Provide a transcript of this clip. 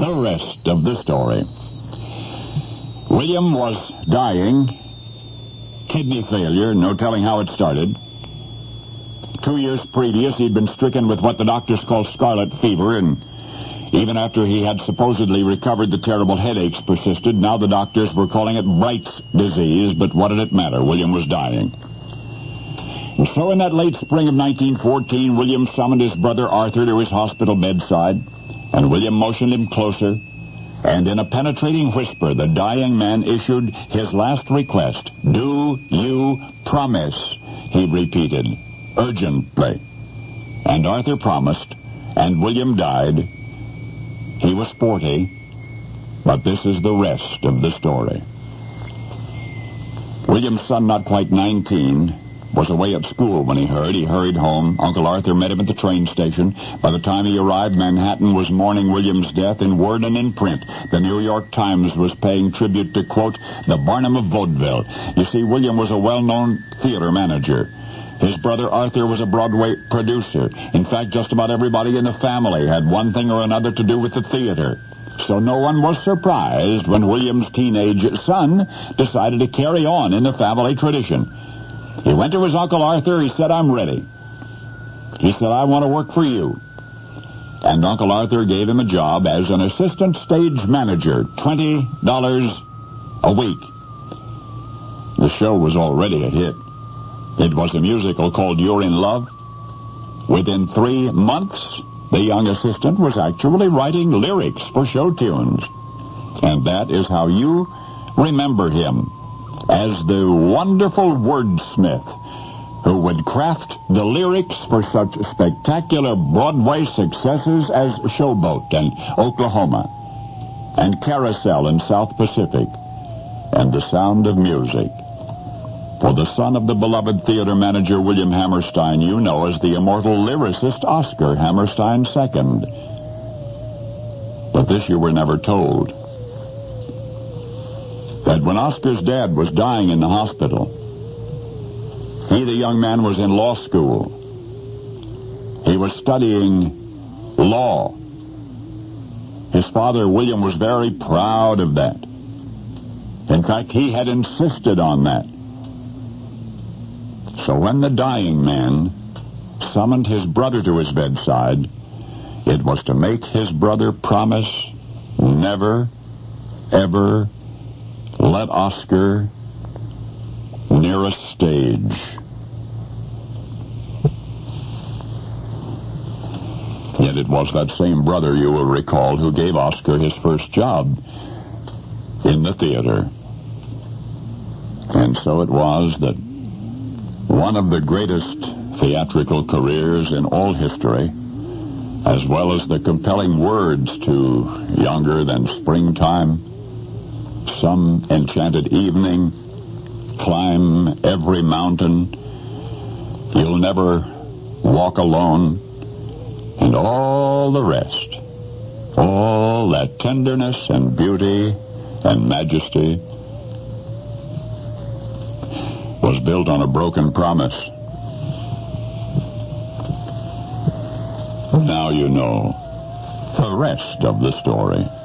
The rest of the story. William was dying. Kidney failure, no telling how it started. 2 years previous, he'd been stricken with what the doctors call scarlet fever, and even after he had supposedly recovered, the terrible headaches persisted. Now the doctors were calling it Bright's disease, but what did it matter? William was dying. And so in that late spring of 1914, William summoned his brother Arthur to his hospital bedside, and William motioned him closer, and in a penetrating whisper, the dying man issued his last request. "Do you promise?" he repeated, urgently. And Arthur promised, and William died. He was 40, but this is the rest of the story. William's son, not quite 19, was away at school when he heard. He hurried home. Uncle Arthur met him at the train station. By the time he arrived, Manhattan was mourning William's death in word and in print. The New York Times was paying tribute to, quote, the Barnum of vaudeville. You see, William was a well-known theater manager. His brother Arthur was a Broadway producer. In fact, just about everybody in the family had one thing or another to do with the theater. So no one was surprised when William's teenage son decided to carry on in the family tradition. He went to his Uncle Arthur. He said, "I'm ready." He said, "I want to work for you." And Uncle Arthur gave him a job as an assistant stage manager, $20 a week. The show was already a hit. It was a musical called You're in Love. Within 3 months, the young assistant was actually writing lyrics for show tunes. And that is how you remember him, as the wonderful wordsmith who would craft the lyrics for such spectacular Broadway successes as Showboat and Oklahoma, and Carousel in South Pacific, and The Sound of Music. For the son of the beloved theater manager William Hammerstein, you know as the immortal lyricist Oscar Hammerstein II. But this you were never told. That when Oscar's dad was dying in the hospital, he, the young man, was in law school. He was studying law. His father, William, was very proud of that. In fact, he had insisted on that. So when the dying man summoned his brother to his bedside, it was to make his brother promise never, ever let Oscar near a stage. Yet it was that same brother, you will recall, who gave Oscar his first job in the theater. And so it was that one of the greatest theatrical careers in all history, as well as the compelling words to Younger Than Springtime, Some Enchanted Evening, Climb Every Mountain, You'll Never Walk Alone, and all the rest, all that tenderness and beauty and majesty was built on a broken promise. Now you know the rest of the story.